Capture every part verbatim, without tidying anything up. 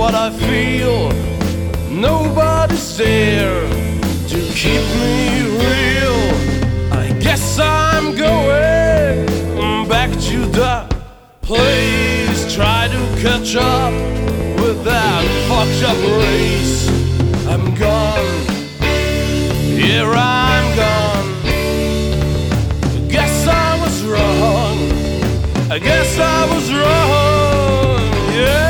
what I feel. Nobody's there to keep me real. I guess I'm going back to the place. Try to catch up with that fucked up race. I'm gone, yeah, I'm gone. I guess I was wrong. I guess I was wrong, yeah.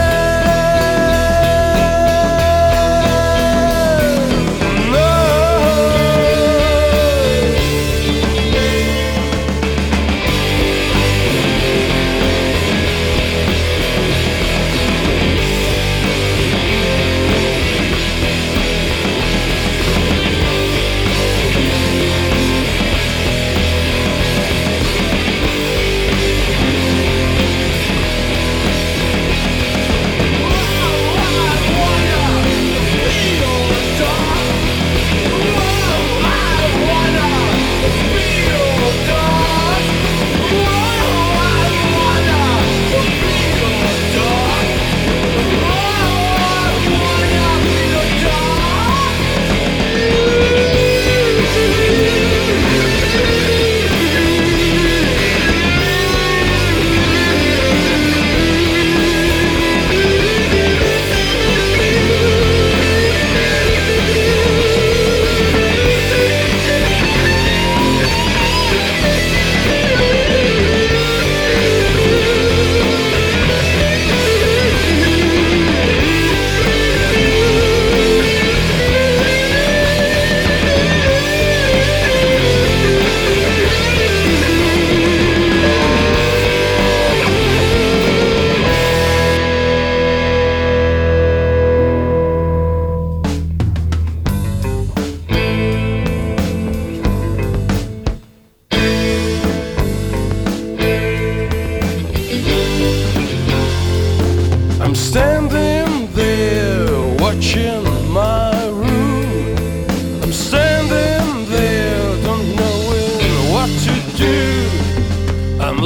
I'm standing there watching my room. I'm standing there don't knowing what to do. I'm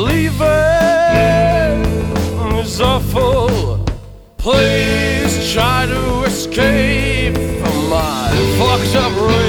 leaving this awful place. Try to escape from my fucked up race.